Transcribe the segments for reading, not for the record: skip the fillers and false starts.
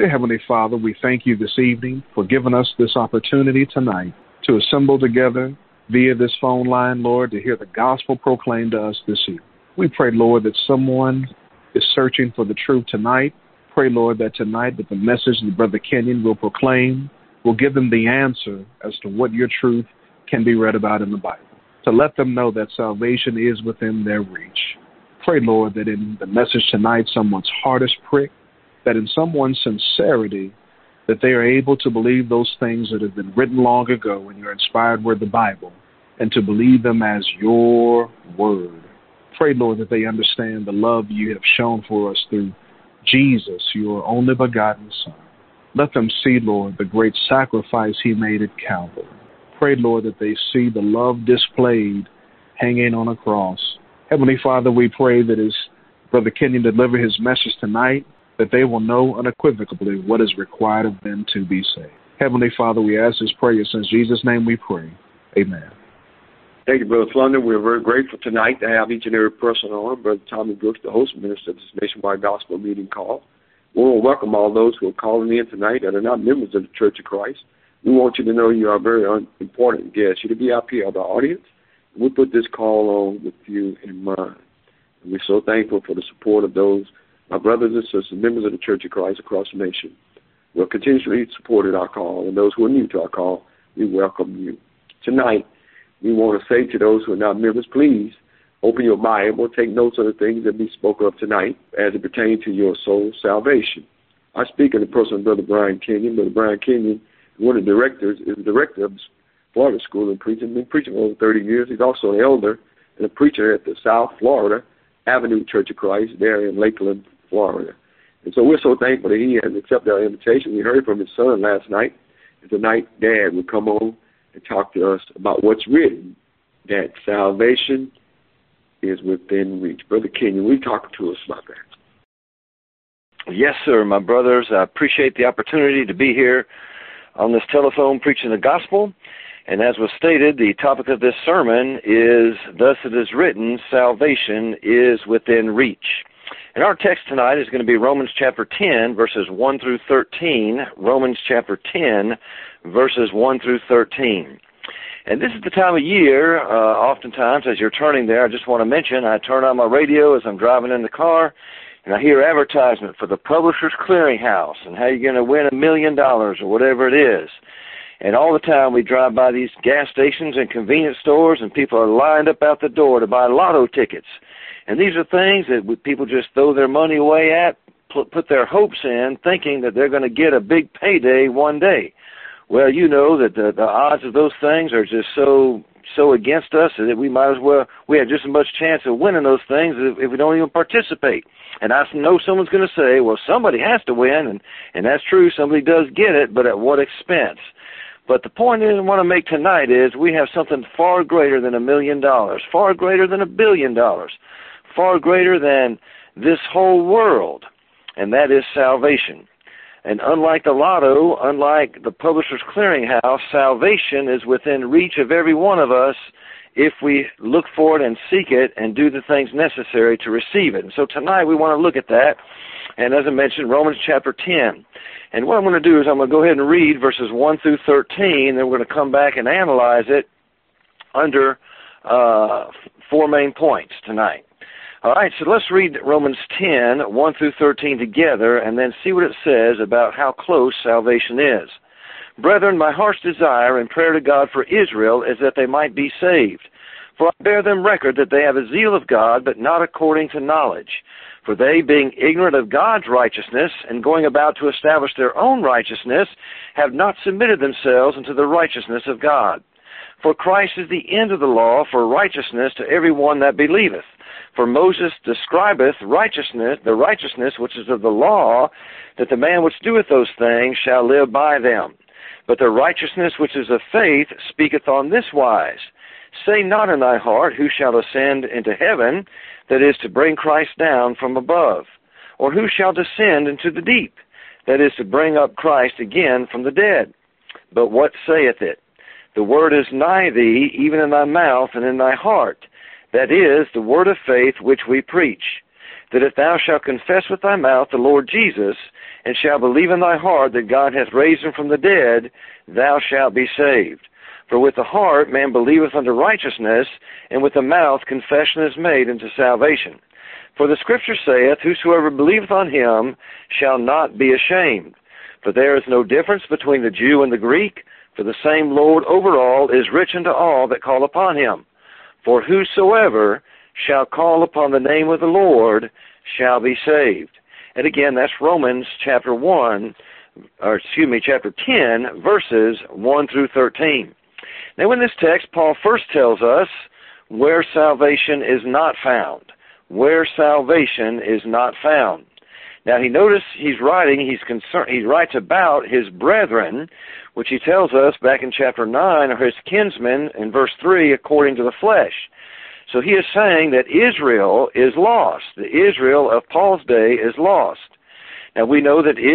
Dear Heavenly Father, we thank you this evening for giving us this opportunity tonight to assemble together via this phone line, Lord, to hear the gospel proclaimed to us this evening. We pray, Lord, that someone is searching for the truth tonight. Pray, Lord, that tonight that the message that Brother Kenyon will proclaim will give them the answer as to what your truth can be read about in the Bible, to let them know that salvation is within their reach. Pray, Lord, that in the message tonight, someone's heart is pricked, that in someone's sincerity, that they are able to believe those things that have been written long ago in your inspired word, the Bible, and to believe them as your word. Pray, Lord, that they understand the love you have shown for us through Jesus, your only begotten Son. Let them see, Lord, the great sacrifice he made at Calvary. Pray, Lord, that they see the love displayed hanging on a cross. Heavenly Father, we pray that as Brother Kenyon deliver his message tonight, that they will know unequivocally what is required of them to be saved. Heavenly Father, we ask this prayer in Jesus' name we pray. Amen. Thank you, Brother Flunder. We're very grateful tonight to have each and every person on. Brother Tommy Brooks, the host minister of this nationwide gospel meeting call. We want to welcome all those who are calling in tonight that are not members of the Church of Christ. We want you to know you are a very important guest. You're the VIP of the audience. We put this call on with you in mind. And we're so thankful for the support of those, my brothers and sisters, members of the Church of Christ across the nation. We'll continuously support our call, and those who are new to our call, we welcome you. Tonight, we want to say to those who are not members, please open your Bible, take notes of the things that we spoke of tonight as it pertains to your soul's salvation. I speak in the person of Brother Brian Kenyon. Brother Brian Kenyon, one of the directors, is the director of Florida School of Preaching. Been preaching for over 30 years. He's also an elder and a preacher at the South Florida Avenue Church of Christ there in Lakeland, Florida. And so we're so thankful that he has accepted our invitation. We heard from his son last night. And tonight, Dad will come on and talk to us about what's written, that salvation is within reach. Brother Kenyon, will you talk to us about that? Yes, sir, my brothers. I appreciate the opportunity to be here on this telephone preaching the gospel. And as was stated, the topic of this sermon is, thus it is written, salvation is within reach. And our text tonight is going to be Romans chapter 10, verses 1 through 13. Romans chapter 10, verses 1 through 13. And this is the time of year, oftentimes, as you're turning there, I just want to mention, I turn on my radio as I'm driving in the car, and I hear advertisement for the Publishers Clearinghouse and how you're going to win $1 million or whatever it is. And all the time we drive by these gas stations and convenience stores, and people are lined up out the door to buy lotto tickets. And these are things that people just throw their money away at, put their hopes in, thinking that they're going to get a big payday one day. Well, you know that the odds of those things are just so against us that we might as well, we have just as much chance of winning those things if we don't even participate. And I know someone's going to say, well, somebody has to win, and that's true, somebody does get it, but at what expense? But the point I want to make tonight is we have something far greater than $1 million, far greater than $1 billion, far greater than this whole world, and that is salvation. And unlike the lotto, unlike the Publishers Clearinghouse, salvation is within reach of every one of us if we look for it and seek it and do the things necessary to receive it. And so tonight we want to look at that, and as I mentioned, Romans chapter 10. And what I'm going to do is I'm going to go ahead and read verses 1 through 13, then we're going to come back and analyze it under 4 main points tonight. All right, so let's read Romans 10, 1 through 13 together, and then see what it says about how close salvation is. Brethren, my heart's desire and prayer to God for Israel is that they might be saved. For I bear them record that they have a zeal of God, but not according to knowledge. For they, being ignorant of God's righteousness, and going about to establish their own righteousness, have not submitted themselves unto the righteousness of God. For Christ is the end of the law for righteousness to every one that believeth. For Moses describeth righteousness, the righteousness which is of the law, that the man which doeth those things shall live by them. But the righteousness which is of faith speaketh on this wise, say not in thy heart, who shall ascend into heaven, that is to bring Christ down from above, or who shall descend into the deep, that is to bring up Christ again from the dead. But what saith it? The word is nigh thee, even in thy mouth and in thy heart. That is the word of faith which we preach. that if thou shalt confess with thy mouth the Lord Jesus, and shalt believe in thy heart that God hath raised him from the dead, thou shalt be saved. For with the heart man believeth unto righteousness, and with the mouth confession is made unto salvation. For the Scripture saith, Whosoever believeth on him shall not be ashamed. For there is no difference between the Jew and the Greek, for the same Lord over all is rich unto all that call upon him. For whosoever shall call upon the name of the Lord shall be saved. And again, that's Romans chapter 10, verses 1 through 13. Now in this text, Paul first tells us where salvation is not found. Where salvation is not found. Now he writes about his brethren, which he tells us back in chapter 9, are his kinsmen in verse 3, according to the flesh. So he is saying that Israel is lost. The Israel of Paul's day is lost. Now we know that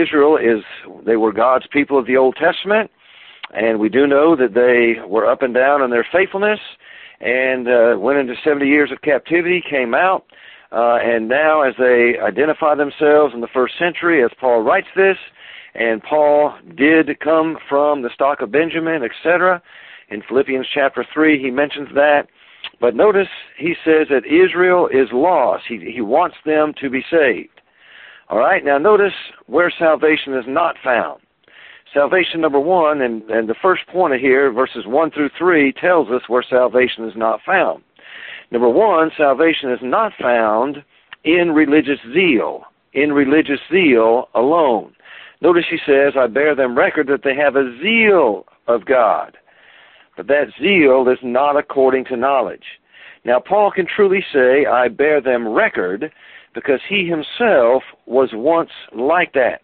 they were God's people of the Old Testament, and we do know that they were up and down in their faithfulness, and went into 70 years of captivity, came out, and now as they identify themselves in the first century, as Paul writes this, and Paul did come from the stock of Benjamin, etc. In Philippians chapter 3, he mentions that. But notice he says that Israel is lost. He wants them to be saved. All right, now notice where salvation is not found. Salvation number 1, and the first point here, verses 1 through 3, tells us where salvation is not found. Number 1, salvation is not found in religious zeal. In religious zeal alone. Notice he says, I bear them record that they have a zeal of God. But that zeal is not according to knowledge. Now Paul can truly say, I bear them record, because he himself was once like that.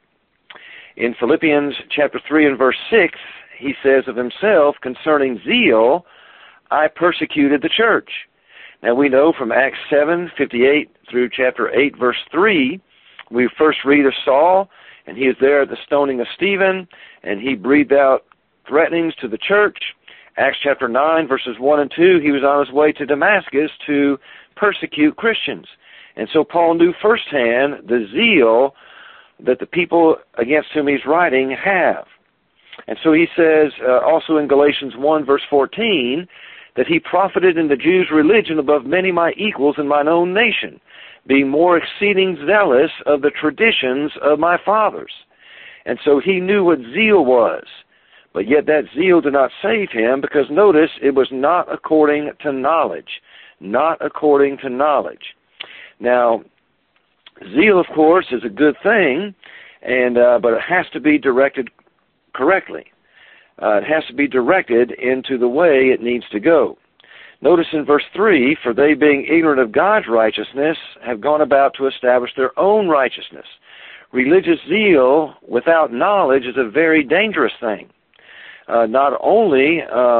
In Philippians chapter 3 and verse 6, he says of himself concerning zeal, I persecuted the church. Now we know from Acts 7:58 through chapter 8 verse 3, we first read of Saul, and he is there at the stoning of Stephen, and he breathed out threatenings to the church. Acts chapter 9 verses 1 and 2, he was on his way to Damascus to persecute Christians. And so Paul knew firsthand the zeal that the people against whom he's writing have. And so he says also in Galatians 1 verse 14 that he profited in the Jews' religion above many my equals in mine own nation, being more exceeding zealous of the traditions of my fathers. And so he knew what zeal was. But yet that zeal did not save him, because notice it was not according to knowledge. Not according to knowledge. Now, zeal, of course, is a good thing, but it has to be directed correctly. It has to be directed into the way it needs to go. Notice in verse 3, for they being ignorant of God's righteousness have gone about to establish their own righteousness. Religious zeal without knowledge is a very dangerous thing. Not only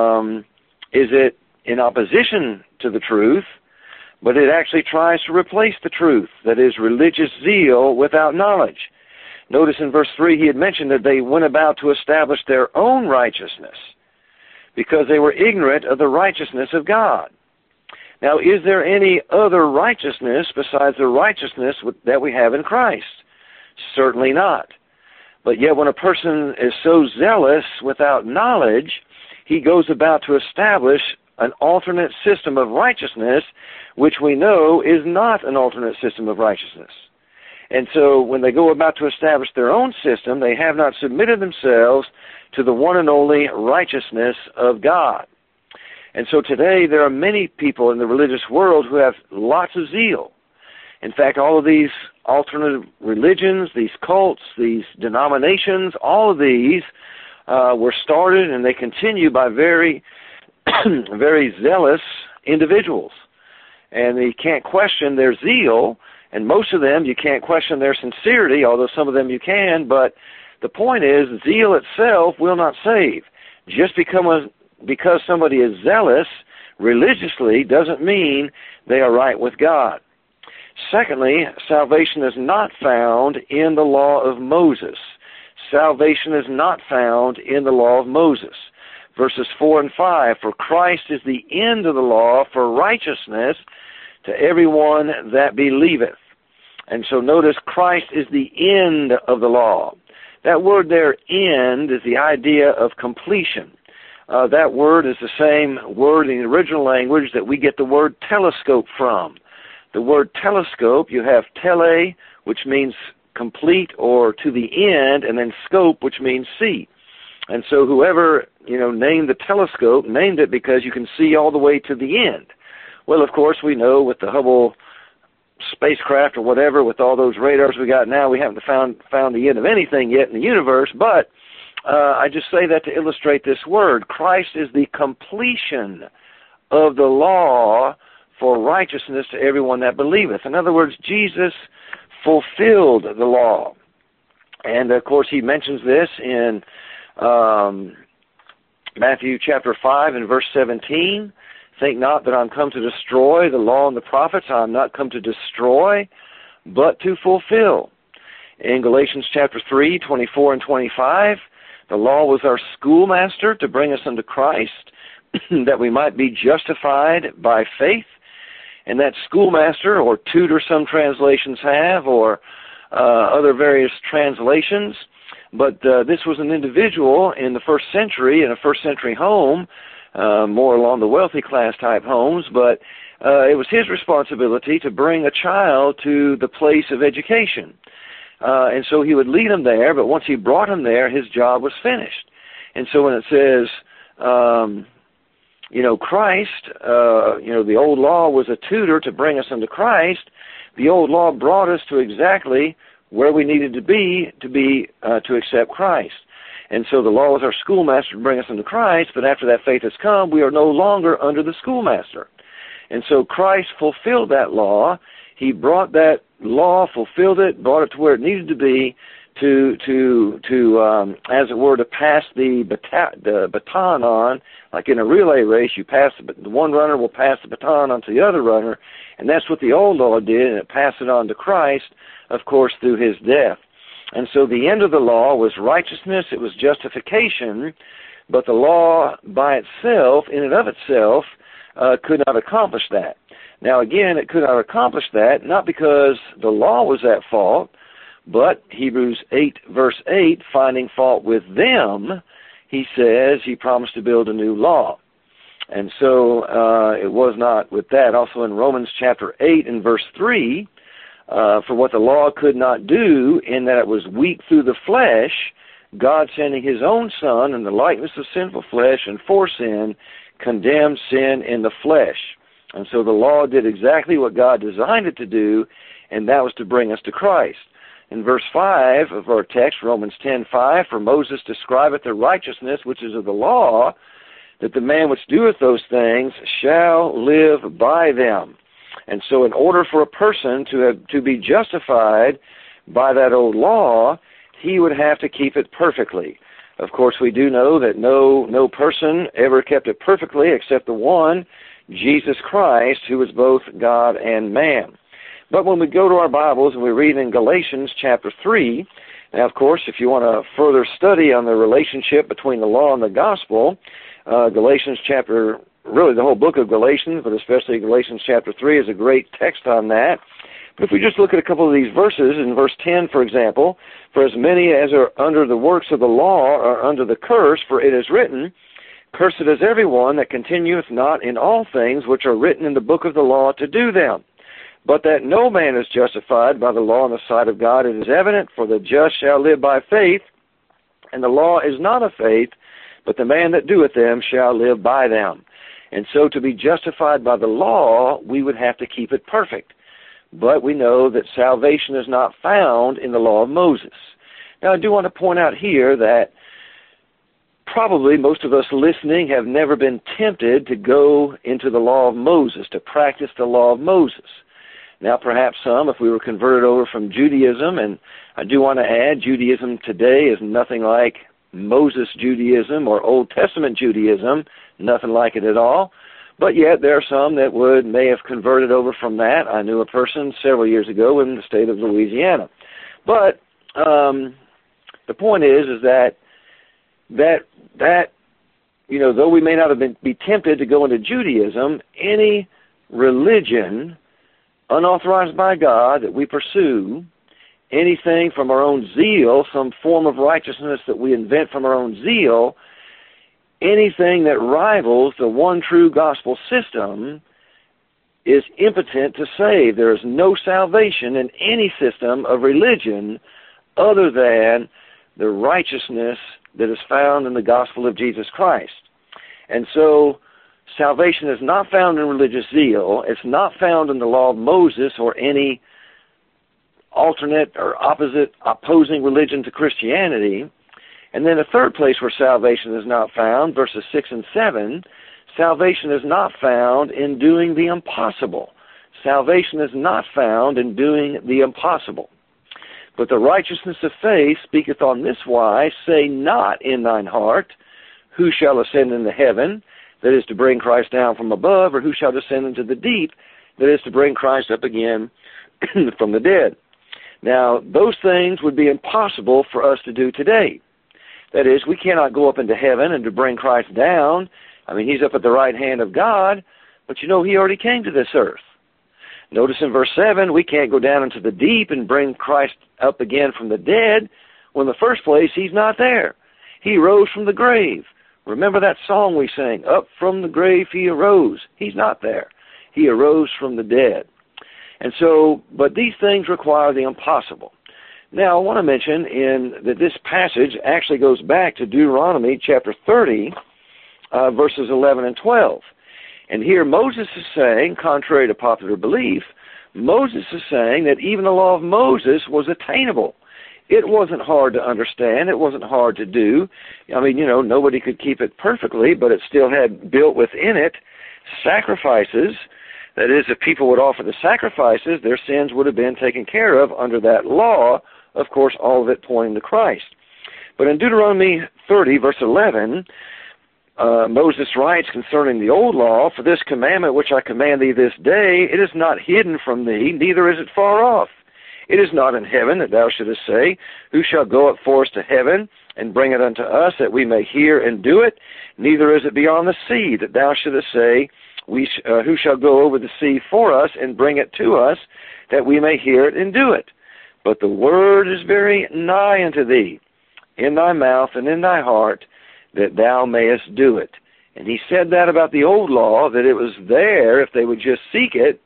is it in opposition to the truth, but it actually tries to replace the truth, that is, religious zeal without knowledge. Notice in verse 3 he had mentioned that they went about to establish their own righteousness because they were ignorant of the righteousness of God. Now, is there any other righteousness besides the righteousness that we have in Christ? Certainly not. But yet when a person is so zealous without knowledge, he goes about to establish an alternate system of righteousness, which we know is not an alternate system of righteousness. And so when they go about to establish their own system, they have not submitted themselves to the one and only righteousness of God. And so today there are many people in the religious world who have lots of zeal. In fact, all of these alternative religions, these cults, these denominations, all of these were started and they continue by very, very zealous individuals. And you can't question their zeal, and most of them you can't question their sincerity, although some of them you can, but the point is zeal itself will not save. Just because somebody is zealous religiously doesn't mean they are right with God. Secondly, salvation is not found in the law of Moses. Salvation is not found in the law of Moses. Verses 4 and 5, for Christ is the end of the law for righteousness to everyone that believeth. And so notice Christ is the end of the law. That word there, end, is the idea of completion. That word is the same word in the original language that we get the word telescope from. The word telescope, you have tele, which means complete or to the end, and then scope, which means see. And so whoever, named the telescope, named it because you can see all the way to the end. Well, of course, we know with the Hubble spacecraft or whatever, with all those radars we got now, we haven't found the end of anything yet in the universe, but I just say that to illustrate this word. Christ is the completion of the law for righteousness to everyone that believeth. In other words, Jesus fulfilled the law. And, of course, he mentions this in Matthew chapter 5 and verse 17. Think not that I'm come to destroy the law and the prophets. I'm not come to destroy, but to fulfill. In Galatians chapter 3, 24 and 25, the law was our schoolmaster to bring us unto Christ, that we might be justified by faith. And that schoolmaster, or tutor some translations have, or other various translations, but this was an individual in the first century, in a first century home, more along the wealthy class type homes, but it was his responsibility to bring a child to the place of education. And so he would lead him there, but once he brought him there, his job was finished. And so when it says, Christ, the old law was a tutor to bring us unto Christ, the old law brought us to exactly where we needed to be to accept Christ. And so the law was our schoolmaster to bring us unto Christ, but after that faith has come, we are no longer under the schoolmaster. And so Christ fulfilled that law. He brought that law, fulfilled it, brought it to where it needed to be to as it were, to pass the baton on, like in a relay race. You pass the one runner will pass the baton on to the other runner, and that's what the old law did, and it passed it on to Christ, of course, through his death. And so the end of the law was righteousness, it was justification, but the law by itself, in and of itself, could not accomplish that. Now again, it could not accomplish that, not because the law was at fault, but Hebrews 8, verse 8, finding fault with them, he says he promised to build a new law. And so it was not with that. Also in Romans chapter 8 and verse 3, for what the law could not do, in that it was weak through the flesh, God sending his own Son in the likeness of sinful flesh and for sin, condemned sin in the flesh. And so the law did exactly what God designed it to do, and that was to bring us to Christ. In verse 5 of our text, Romans 10:5, for Moses describeth the righteousness which is of the law, that the man which doeth those things shall live by them. And so in order for a person to be justified by that old law, he would have to keep it perfectly. Of course, we do know that no person ever kept it perfectly except the one, Jesus Christ, who is both God and man. But when we go to our Bibles and we read in Galatians chapter 3, now, of course, if you want to further study on the relationship between the law and the gospel, Galatians chapter, really the whole book of Galatians, but especially Galatians chapter 3 is a great text on that. But if we just look at a couple of these verses, in verse 10, for example, for as many as are under the works of the law are under the curse, for it is written, cursed is everyone that continueth not in all things which are written in the book of the law to do them. But that no man is justified by the law in the sight of God, it is evident, for the just shall live by faith, and the law is not of faith, but the man that doeth them shall live by them. And so to be justified by the law, we would have to keep it perfect. But we know that salvation is not found in the law of Moses. Now, I do want to point out here that probably most of us listening have never been tempted to go into the law of Moses, to practice the law of Moses. Now, perhaps some, if we were converted over from Judaism, and I do want to add, Judaism today is nothing like Moses Judaism or Old Testament Judaism, nothing like it at all. But yet there are some that may have converted over from that. I knew a person several years ago in the state of Louisiana. But the point is that though we may not have be tempted to go into Judaism, any religion unauthorized by God, that we pursue anything from our own zeal, some form of righteousness that we invent from our own zeal, anything that rivals the one true gospel system is impotent to save. There is no salvation in any system of religion other than the righteousness that is found in the gospel of Jesus Christ. And so salvation is not found in religious zeal. It's not found in the law of Moses or any alternate or opposing religion to Christianity. And then the third place where salvation is not found, verses 6 and 7, salvation is not found in doing the impossible. Salvation is not found in doing the impossible. But the righteousness of faith speaketh on this wise, say not in thine heart, who shall ascend into heaven, that is to bring Christ down from above, or who shall descend into the deep, that is to bring Christ up again from the dead. Now, those things would be impossible for us to do today. That is, we cannot go up into heaven and to bring Christ down. I mean, he's up at the right hand of God, but you know he already came to this earth. Notice in verse 7, we can't go down into the deep and bring Christ up again from the dead. Well, in the first place, he's not there. He rose from the grave. Remember that song we sang, Up from the grave he arose. He's not there. He arose from the dead. And so, but these things require the impossible. Now, I want to mention that this passage actually goes back to Deuteronomy chapter 30, verses 11 and 12. And here Moses is saying, contrary to popular belief, Moses is saying that even the law of Moses was attainable. It wasn't hard to understand. It wasn't hard to do. I mean, you know, nobody could keep it perfectly, but it still had built within it sacrifices. That is, if people would offer the sacrifices, their sins would have been taken care of under that law, of course, all of it pointing to Christ. But in Deuteronomy 30, verse 11, Moses writes concerning the old law, For this commandment which I command thee this day, it is not hidden from thee, neither is it far off. It is not in heaven, that thou shouldest say, Who shall go up for us to heaven, and bring it unto us, that we may hear and do it? Neither is it beyond the sea, that thou shouldest say, Who shall go over the sea for us, and bring it to us, that we may hear it and do it? But the word is very nigh unto thee, in thy mouth and in thy heart, that thou mayest do it. And he said that about the old law, that it was there if they would just seek it.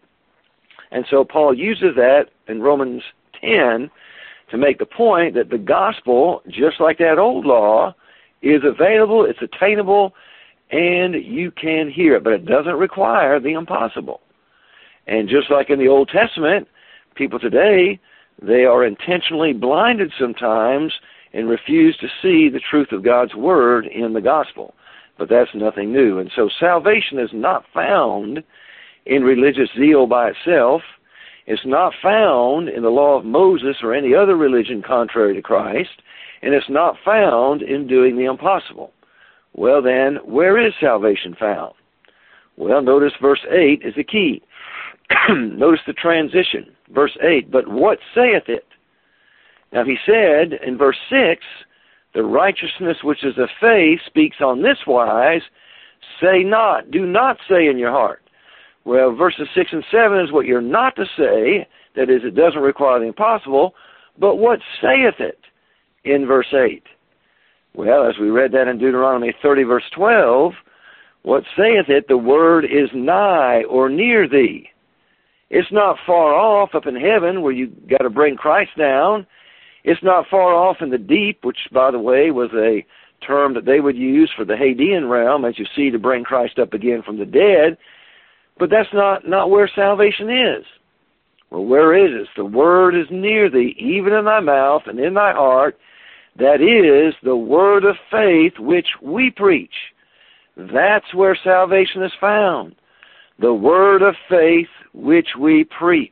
And so Paul uses that in Romans 10 to make the point that the gospel, just like that old law, is available, it's attainable, and you can hear it. But it doesn't require the impossible. And just like in the Old Testament, people today, they are intentionally blinded sometimes and refuse to see the truth of God's word in the gospel. But that's nothing new. And so salvation is not found in religious zeal by itself. It's not found in the law of Moses or any other religion contrary to Christ. And it's not found in doing the impossible. Well then, where is salvation found? Well, notice verse 8 is the key. Notice the transition. Verse 8, But what saith it? Now he said in verse 6, The righteousness which is of faith speaks on this wise, Say not, do not say in your heart. Well, verses 6 and 7 is what you're not to say. That is, it doesn't require the impossible. But what saith it in verse 8? Well, as we read that in Deuteronomy 30, verse 12, what saith it? The word is nigh or near thee. It's not far off up in heaven where you got to bring Christ down. It's not far off in the deep, which, by the way, was a term that they would use for the Hadean realm, as you see, to bring Christ up again from the dead. But that's not where salvation is. Well, where is it? The word is near thee, even in thy mouth and in thy heart. That is the word of faith which we preach. That's where salvation is found. The word of faith which we preach.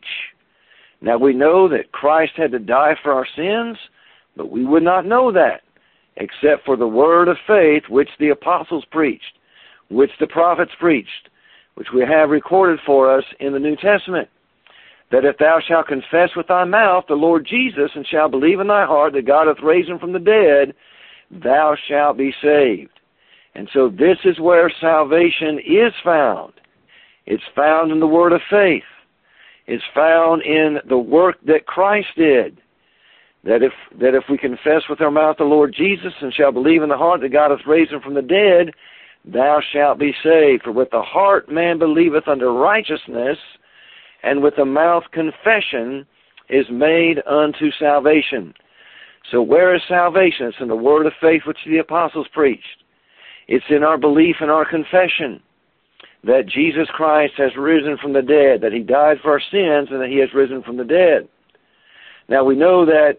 Now we know that Christ had to die for our sins, but we would not know that except for the word of faith which the apostles preached, which the prophets preached, which we have recorded for us in the New Testament, that if thou shalt confess with thy mouth the Lord Jesus, and shalt believe in thy heart that God hath raised him from the dead, thou shalt be saved. And so this is where salvation is found. It's found in the word of faith. is found in the work that Christ did. That if we confess with our mouth the Lord Jesus and shall believe in the heart that God hath raised him from the dead, thou shalt be saved. For with the heart man believeth unto righteousness, and with the mouth confession is made unto salvation. So where is salvation? It's in the word of faith which the apostles preached. It's in our belief and our confession that Jesus Christ has risen from the dead, that he died for our sins, and that he has risen from the dead. Now we know that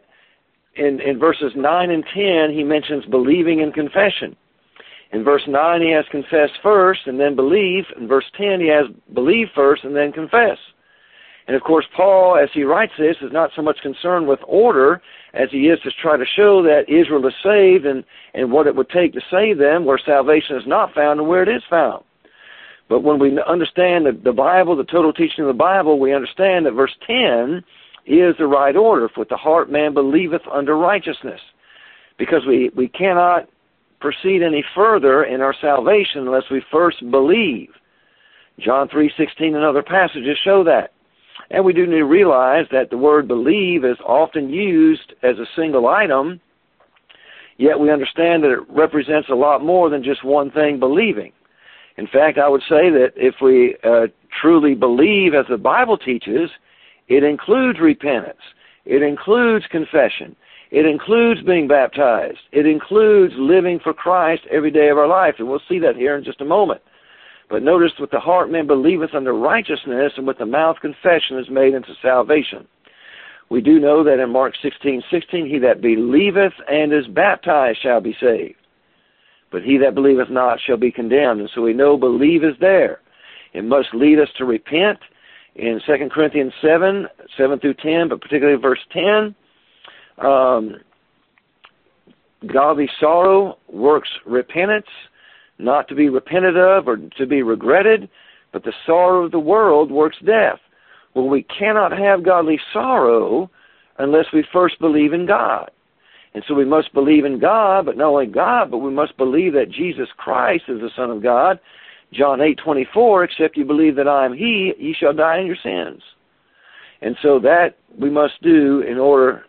in verses 9 and 10, he mentions believing and confession. In verse 9, he has confessed first and then believe. In verse 10, he has believe first and then confess. And of course, Paul, as he writes this, is not so much concerned with order as he is to try to show that Israel is saved and what it would take to save them, where salvation is not found and where it is found. But when we understand the Bible, the total teaching of the Bible, we understand that verse 10 is the right order. For with the heart man believeth unto righteousness. Because we cannot proceed any further in our salvation unless we first believe. John 3:16 and other passages show that. And we do need to realize that the word believe is often used as a single item, yet we understand that it represents a lot more than just one thing, believing. In fact, I would say that if we truly believe as the Bible teaches, it includes repentance. It includes confession. It includes being baptized. It includes living for Christ every day of our life. And we'll see that here in just a moment. But notice, with the heart man believeth unto righteousness, and with the mouth confession is made unto salvation. We do know that in Mark 16:16, he that believeth and is baptized shall be saved. But he that believeth not shall be condemned. And so we know believe is there. It must lead us to repent. In 2 Corinthians 7 through 10, but particularly verse 10, godly sorrow works repentance, not to be repented of or to be regretted, but the sorrow of the world works death. Well, we cannot have godly sorrow unless we first believe in God. And so we must believe in God, but not only God, but we must believe that Jesus Christ is the Son of God. John 8:24, except you believe that I am he, ye shall die in your sins. And so that we must do in order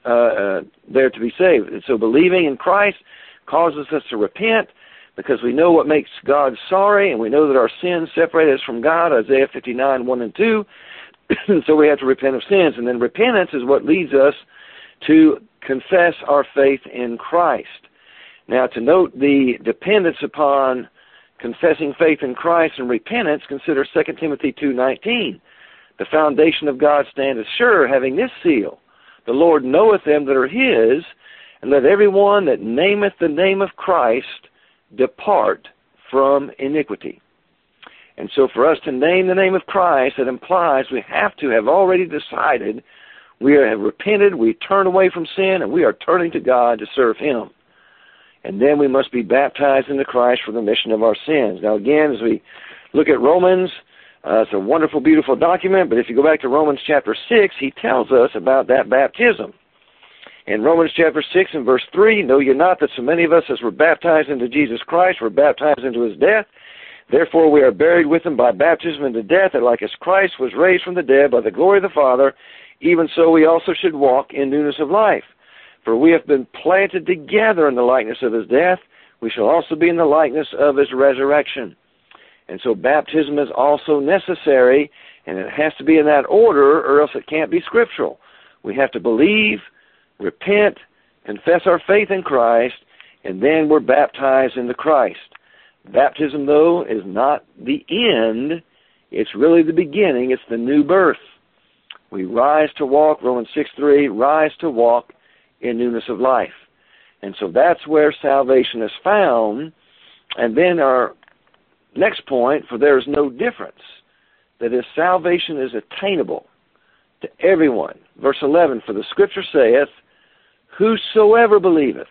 there to be saved. And so believing in Christ causes us to repent, because we know what makes God sorry, and we know that our sins separate us from God, Isaiah 59:1 and 2. So we have to repent of sins. And then repentance is what leads us to confess our faith in Christ. Now, to note the dependence upon confessing faith in Christ and repentance, consider 2 Timothy 2:19. The foundation of God standeth sure, having this seal: the Lord knoweth them that are his, and let every one that nameth the name of Christ depart from iniquity. And so for us to name the name of Christ, that implies we have to have already decided we have repented, we turn away from sin, and we are turning to God to serve him. And then we must be baptized into Christ for the remission of our sins. Now again, as we look at Romans, it's a wonderful, beautiful document, but if you go back to Romans chapter 6, he tells us about that baptism. In Romans chapter 6 and verse 3, know ye not that so many of us as were baptized into Jesus Christ were baptized into his death? Therefore we are buried with him by baptism into death, that like as Christ was raised from the dead by the glory of the Father, even so we also should walk in newness of life. For we have been planted together in the likeness of his death, we shall also be in the likeness of his resurrection. And so baptism is also necessary, and it has to be in that order, or else it can't be scriptural. We have to believe, repent, confess our faith in Christ, and then we're baptized into Christ. Baptism, though, is not the end. It's really the beginning. It's the new birth. We rise to walk, Romans 6:3, rise to walk in newness of life. And so that's where salvation is found. And then our next point, for there is no difference, that is, salvation is attainable to everyone. Verse 11, for the scripture saith, whosoever believeth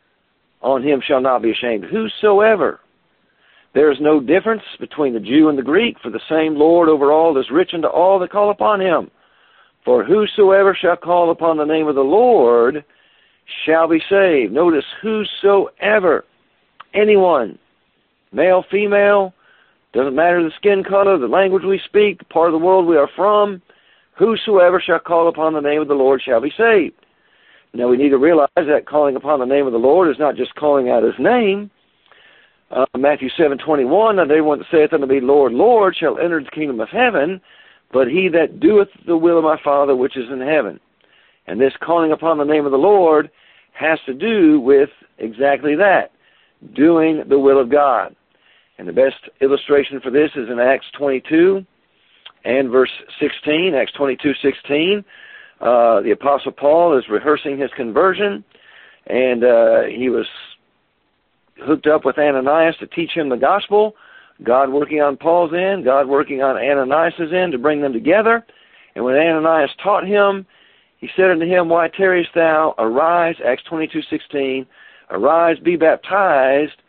on him shall not be ashamed. Whosoever. There is no difference between the Jew and the Greek, for the same Lord over all is rich unto all that call upon him. For whosoever shall call upon the name of the Lord shall be saved. Notice, whosoever. Anyone. Male, female, doesn't matter the skin color, the language we speak, the part of the world we are from. whosoever shall call upon the name of the Lord shall be saved. Now we need to realize that calling upon the name of the Lord is not just calling out his name. Matthew 7:21, "Not everyone that saith unto me, Lord, Lord, shall enter the kingdom of heaven, but he that doeth the will of my Father which is in heaven." And this calling upon the name of the Lord has to do with exactly that, doing the will of God. And the best illustration for this is in Acts 22 and verse 16, Acts 22:16. The Apostle Paul is rehearsing his conversion, and he was hooked up with Ananias to teach him the gospel, God working on Paul's end, God working on Ananias' end to bring them together. And when Ananias taught him, he said unto him, "Why tarriest thou? Arise," Acts 22:16, "arise, be baptized,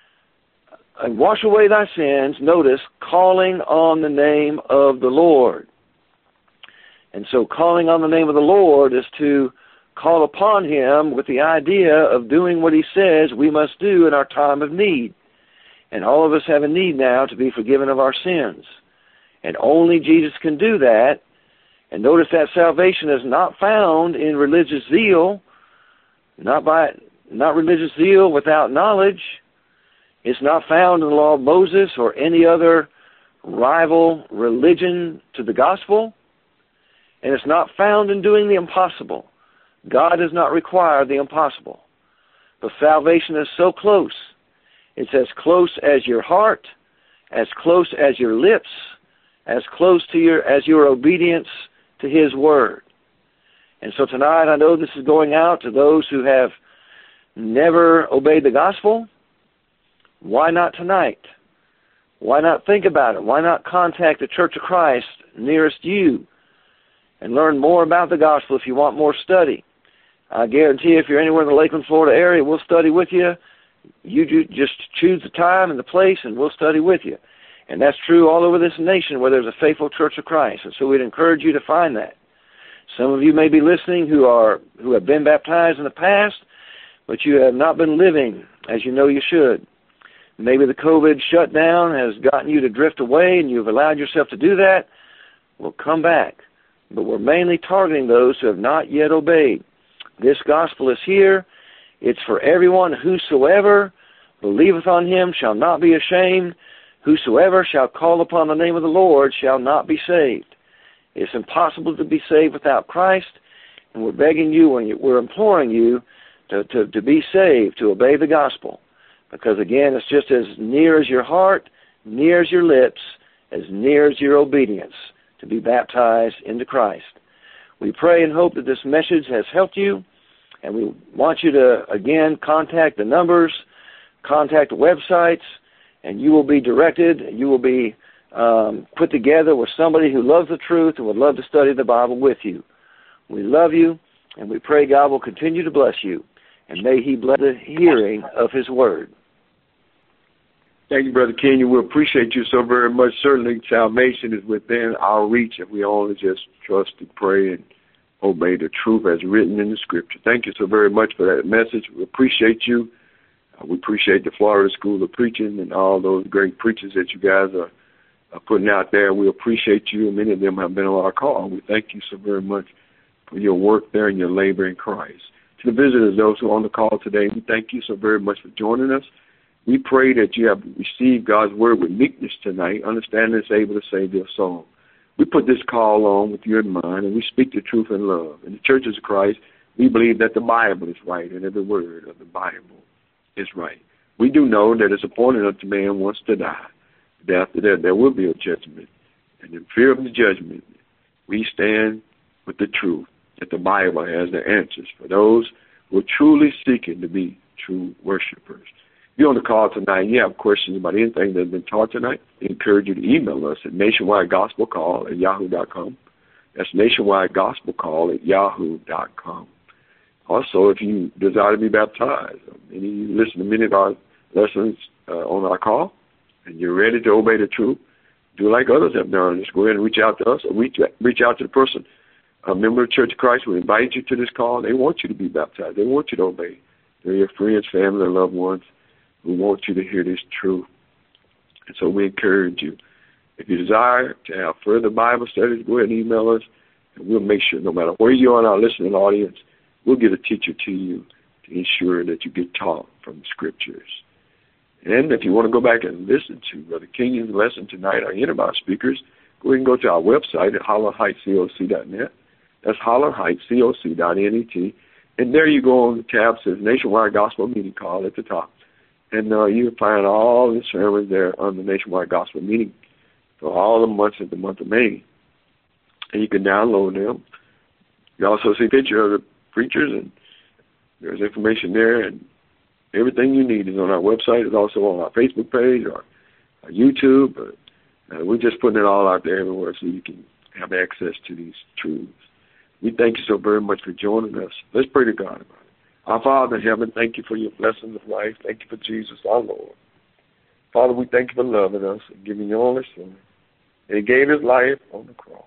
and wash away thy sins," notice, calling on the name of the Lord. And so calling on the name of the Lord is to call upon him with the idea of doing what he says we must do in our time of need. And all of us have a need now to be forgiven of our sins. And only Jesus can do that. And notice that salvation is not found in religious zeal, not religious zeal without knowledge. It's not found in the law of Moses or any other rival religion to the gospel. And it's not found in doing the impossible. God does not require the impossible. But salvation is so close. It's as close as your heart, as close as your lips, as close to as your obedience to his word. And so tonight I know this is going out to those who have never obeyed the gospel. Why not tonight? Why not think about it? Why not contact the Church of Christ nearest you and learn more about the gospel if you want more study? I guarantee if you're anywhere in the Lakeland, Florida area, we'll study with you. You just choose the time and the place, and we'll study with you. And that's true all over this nation where there's a faithful Church of Christ. And so we'd encourage you to find that. Some of you may be listening who have been baptized in the past, but you have not been living as you know you should. Maybe the COVID shutdown has gotten you to drift away, and you've allowed yourself to do that. Well, come back. But we're mainly targeting those who have not yet obeyed. This gospel is here. It's for everyone. Whosoever believeth on him shall not be ashamed. Whosoever shall call upon the name of the Lord shall not be saved. It's impossible to be saved without Christ, and we're begging you, we're imploring you to be saved, to obey the gospel. Because again, it's just as near as your heart, near as your lips, as near as your obedience to be baptized into Christ. We pray and hope that this message has helped you, and we want you to, again, contact the numbers, contact the websites, and you will be directed, you will be put together with somebody who loves the truth and would love to study the Bible with you. We love you, and we pray God will continue to bless you, and may he bless the hearing of his word. Thank you, Brother Kenyon. We appreciate you so very much. Certainly, salvation is within our reach if we only just trust and pray and obey the truth as written in the Scripture. Thank you so very much for that message. We appreciate you. We appreciate the Florida School of Preaching and all those great preachers that you guys are putting out there. We appreciate you, and many of them have been on our call. We thank you so very much for your work there and your labor in Christ. To the visitors, those who are on the call today, we thank you so very much for joining us. We pray that you have received God's word with meekness tonight, understanding it's able to save your soul. We put this call on with you in mind, and we speak the truth in love. In the Churches of Christ, we believe that the Bible is right, and every word of the Bible is right. We do know that it's appointed unto man once to die. But after that, there will be a judgment. And in fear of the judgment, we stand with the truth, that the Bible has the answers for those who are truly seeking to be true worshipers. If you're on the call tonight and you have questions about anything that's been taught tonight, I encourage you to email us at nationwidegospelcall@yahoo.com. That's nationwidegospelcall@yahoo.com. Also, if you desire to be baptized, and you listen to many of our lessons on our call, and you're ready to obey the truth, do like others have done. Just go ahead and reach out to us, or reach out to the person, a member of the Church of Christ who invited you to this call. They want you to be baptized. They want you to obey. They're your friends, family, and loved ones who want you to hear this truth. And so we encourage you. If you desire to have further Bible studies, go ahead and email us And we'll make sure no matter where you are in our listening audience, we'll get a teacher to you to ensure that you get taught from the Scriptures. And if you want to go back and listen to Brother Kenyon's lesson tonight or any of our speakers, go ahead and go to our website at hollandheightscoc.net. That's hollandheightscoc.net. And there you go on the tab that says Nationwide Gospel Meeting Call at the top. And you'll find all the sermons there on the Nationwide Gospel Meeting for all the months of the month of May. And you can download them. You also see pictures of the preachers, and there's information there, and everything you need is on our website. It's also on our Facebook page or our YouTube. We're just putting it all out there everywhere so you can have access to these truths. We thank you so very much for joining us. Let's pray to God about it. Our Father in heaven, thank you for your blessings of life. Thank you for Jesus, our Lord. Father, we thank you for loving us and giving your only Son. And he gave his life on the cross.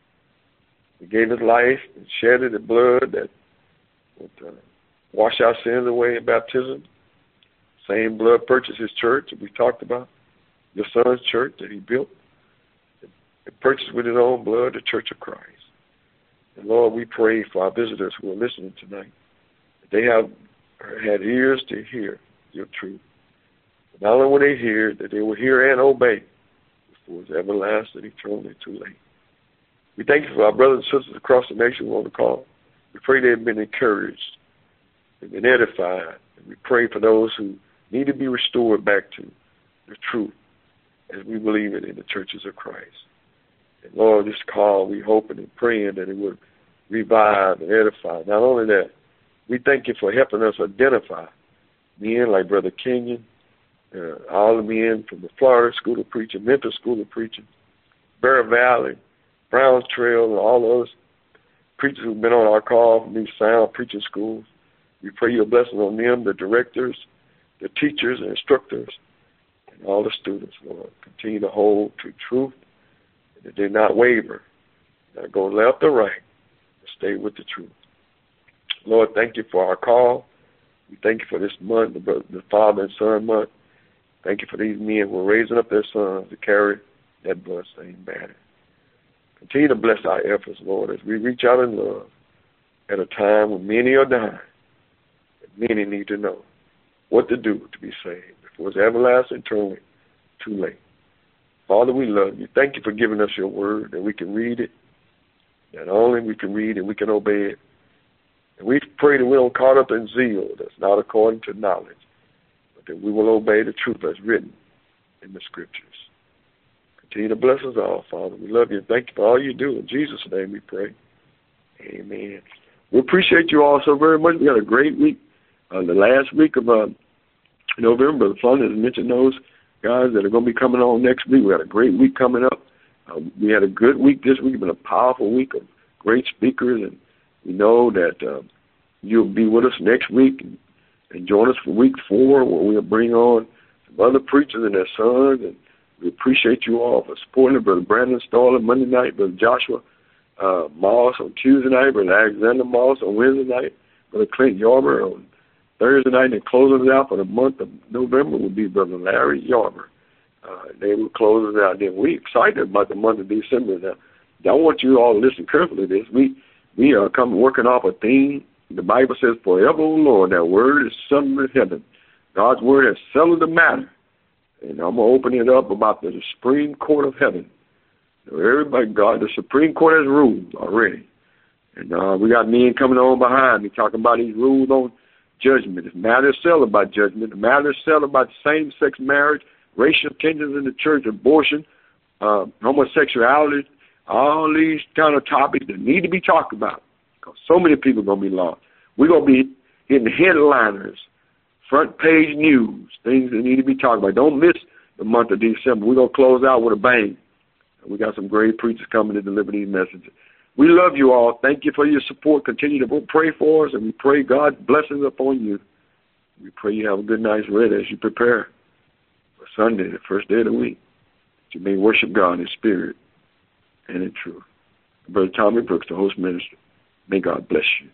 He gave his life and shedded the blood that would wash our sins away in baptism. Same blood purchased his church that we talked about, your Son's church that he built. It purchased with his own blood the Church of Christ. And Lord, we pray for our visitors who are listening tonight. They have had ears to hear your truth. Not only will they hear, that they will hear and obey before it's everlasting, eternally too late. We thank you for our brothers and sisters across the nation who are on the call. We pray they've been encouraged, they've been edified. And we pray for those who need to be restored back to the truth as we believe it in the churches of Christ. And Lord, this call, we hoping and praying that it would revive and edify. Not only that, we thank you for helping us identify men like Brother Kenyon, all the men from the Florida School of Preaching, Memphis School of Preaching, Bear Valley, Browns Trail, and all those preachers who've been on our call from these sound preaching schools. We pray your blessing on them, the directors, the teachers and instructors, and all the students, Lord. Continue to hold to truth, and that they not waver, not go left or right, but stay with the truth. Lord, thank you for our call. We thank you for this month, the Father and Son month. Thank you for these men who are raising up their sons to carry that bloodstained banner. Continue to bless our efforts, Lord, as we reach out in love at a time when many are dying. And many need to know what to do to be saved before it's everlasting, eternally too late. Father, we love you. Thank you for giving us your word, that we can read it. Not only we can read it, we can obey it. And we pray that we don't caught up in zeal that's not according to knowledge, but that we will obey the truth that's written in the Scriptures. Continue to bless us all, Father. We love you and thank you for all you do. In Jesus' name we pray. Amen. We appreciate you all so very much. We had a great week. The last week of November, the Fund has mentioned those guys that are going to be coming on next week. We had a great week coming up. We had a good week this week. It's been a powerful week of great speakers, and we know that you'll be with us next week and join us for week 4, where we'll bring on some other preachers and their sons. And we appreciate you all for supporting Brother Brandon Stoller Monday night, Brother Joshua Moss on Tuesday night, Brother Alexander Moss on Wednesday night, Brother Clint Yarber on Thursday night, and closing it out for the month of November will be Brother Larry Yarber. They will close it out. Then we're excited about the month of December. Now, I want you all to listen carefully to this. We are working off a theme. The Bible says, forever, O Lord, that word is settled in heaven. God's word has settled the matter. And I'm going to open it up about the Supreme Court of Heaven. Everybody, God, the Supreme Court has ruled already. And we got men coming on behind me talking about these rules on judgment. The matter is settled about judgment. The matter is settled about same-sex marriage, racial tensions in the church, abortion, homosexuality, all these kind of topics that need to be talked about, because so many people are going to be lost. We're going to be in the headliners, front page news, things that need to be talked about. Don't miss the month of December. We're going to close out with a bang. We got some great preachers coming to deliver these messages. We love you all. Thank you for your support. Continue to pray for us, and we pray God's blessings upon you. We pray you have a good night's rest as you prepare for Sunday, the first day of the week, that you may worship God in spirit and in truth. Brother Tommy Brooks, the host minister, may God bless you.